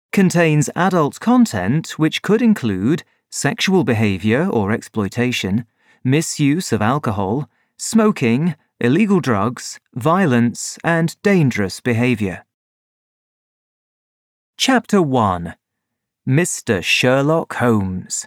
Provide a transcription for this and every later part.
contains adult content which could include sexual behavior or exploitation, misuse of alcohol, smoking, illegal drugs, violence, and dangerous behavior. Chapter 1. Mr. Sherlock Holmes.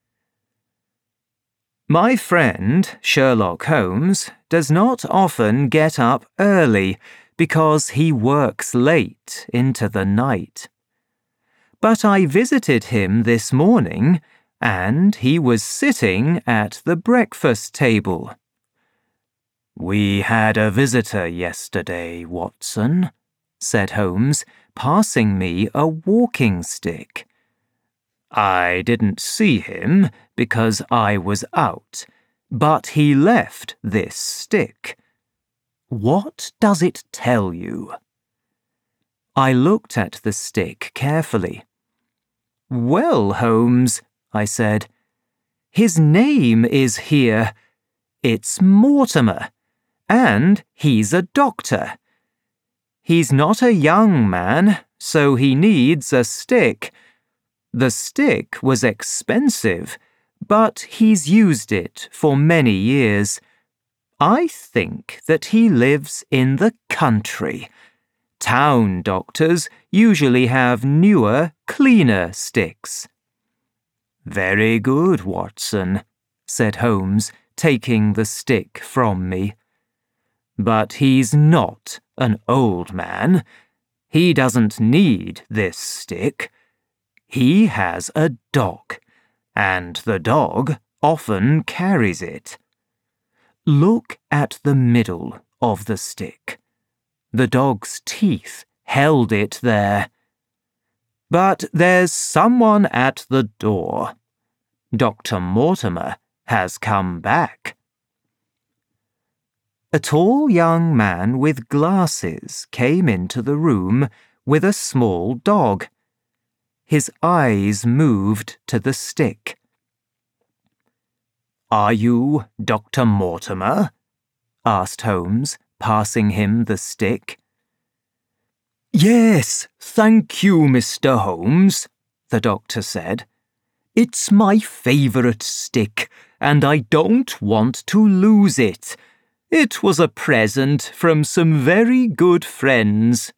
My friend, Sherlock Holmes, does not often get up early because he works late into the night. But I visited him this morning, and he was sitting at the breakfast table. "We had a visitor yesterday, Watson," said Holmes, passing me a walking stick. "I didn't see him because I was out, but he left this stick. What does it tell you?" I looked at the stick carefully. "Well, Holmes," I said, "his name is here. It's Mortimer, and he's a doctor. He's not a young man, so he needs a stick. The stick was expensive, but he's used it for many years. I think that he lives in the country. Town doctors usually have newer, cleaner sticks." "Very good, Watson," said Holmes, taking the stick from me. "But he's not an old man. He doesn't need this stick. He has a dog, and the dog often carries it. Look at the middle of the stick. The dog's teeth held it there. But there's someone at the door. Dr. Mortimer has come back." A tall young man with glasses came into the room with a small dog. His eyes moved to the stick. "Are you Dr. Mortimer?" asked Holmes, passing him the stick. "Yes, thank you, Mr. Holmes," the doctor said. "It's my favourite stick, and I don't want to lose it. It was a present from some very good friends."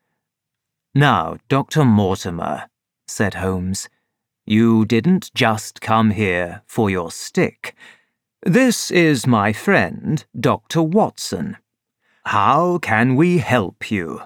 "Now, Dr. Mortimer," said Holmes, "you didn't just come here for your stick. This is my friend, Dr. Watson. How can we help you?"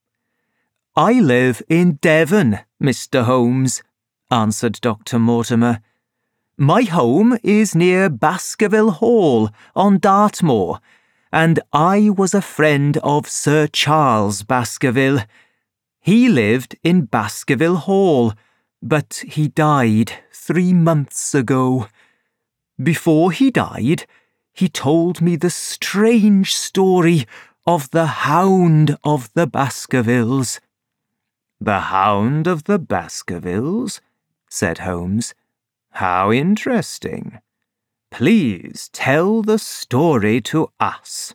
"I live in Devon, Mr. Holmes," answered Dr. Mortimer. "My home is near Baskerville Hall on Dartmoor, and I was a friend of Sir Charles Baskerville. He lived in Baskerville Hall, but he died 3 months ago. Before he died, he told me the strange story of the Hound of the Baskervilles." "The Hound of the Baskervilles?" said Holmes. "How interesting. Please tell the story to us."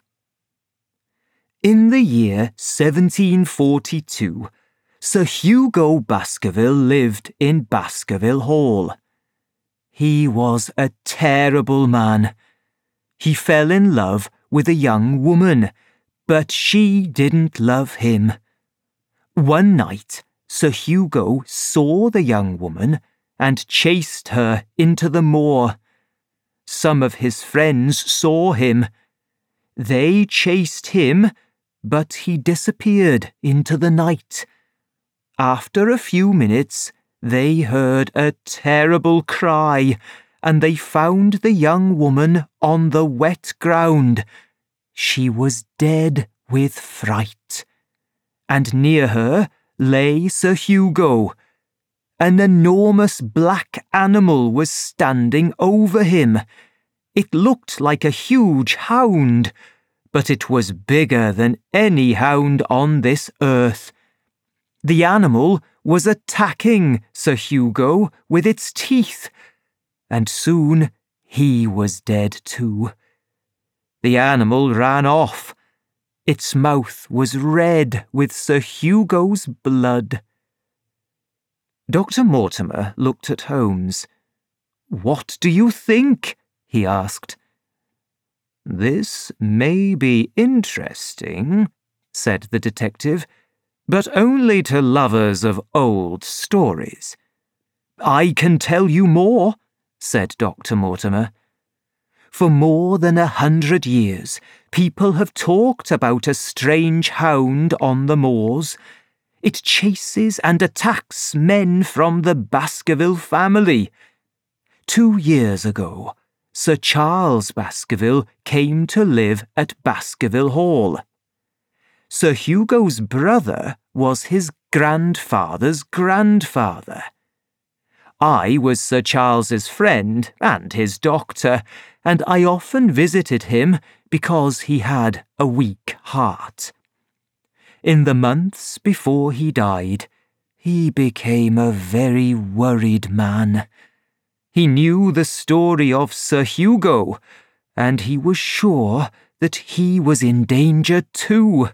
In the year 1742, Sir Hugo Baskerville lived in Baskerville Hall. He was a terrible man. He fell in love with a young woman, but she didn't love him. One night, Sir Hugo saw the young woman and chased her into the moor. Some of his friends saw him. They chased him, but he disappeared into the night. After a few minutes, they heard a terrible cry, and they found the young woman on the wet ground. She was dead with fright. And near her lay Sir Hugo. An enormous black animal was standing over him. It looked like a huge hound, but it was bigger than any hound on this earth. The animal was attacking Sir Hugo with its teeth, and soon he was dead too. The animal ran off. Its mouth was red with Sir Hugo's blood. Dr. Mortimer looked at Holmes. "What do you think?" he asked. "This may be interesting," said the detective, "but only to lovers of old stories." "I can tell you more," said Dr. Mortimer. "For more than 100 years, people have talked about a strange hound on the moors. It chases and attacks men from the Baskerville family. 2 years ago, Sir Charles Baskerville came to live at Baskerville Hall. Sir Hugo's brother was his grandfather's grandfather. I was Sir Charles's friend and his doctor, and I often visited him because he had a weak heart. In the months before he died, he became a very worried man. He knew the story of Sir Hugo, and he was sure that he was in danger too.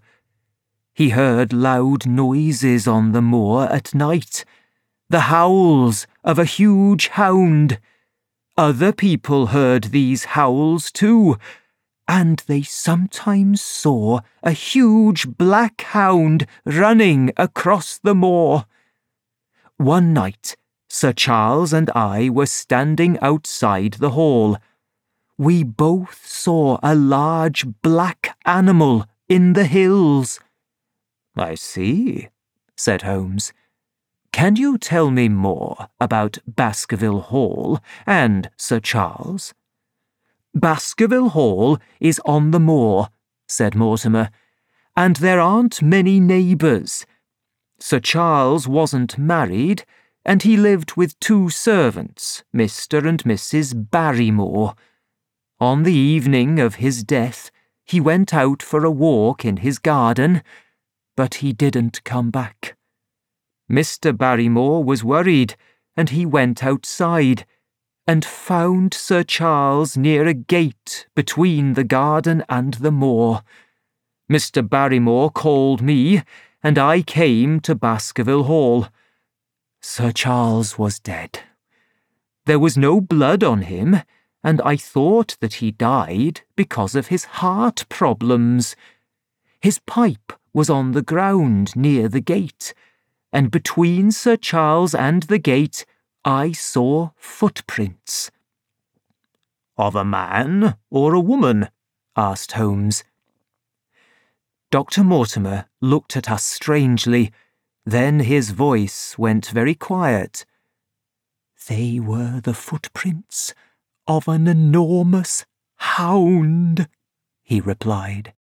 He heard loud noises on the moor at night, the howls of a huge hound. Other people heard these howls too, and they sometimes saw a huge black hound running across the moor. One night, Sir Charles and I were standing outside the hall. We both saw a large black animal in the hills." "I see," said Holmes. "Can you tell me more about Baskerville Hall and Sir Charles?" "Baskerville Hall is on the moor," said Mortimer, "and there aren't many neighbours. Sir Charles wasn't married, and he lived with 2 servants, Mr. and Mrs. Barrymore. On the evening of his death, he went out for a walk in his garden, but he didn't come back. Mr. Barrymore was worried, and he went outside and found Sir Charles near a gate between the garden and the moor. Mr. Barrymore called me, and I came to Baskerville Hall. Sir Charles was dead. There was no blood on him, and I thought that he died because of his heart problems. His pipe was on the ground near the gate, and between Sir Charles and the gate I saw footprints." "Of a man or a woman?" asked Holmes. Dr. Mortimer looked at us strangely. Then his voice went very quiet. "They were the footprints of an enormous hound," he replied.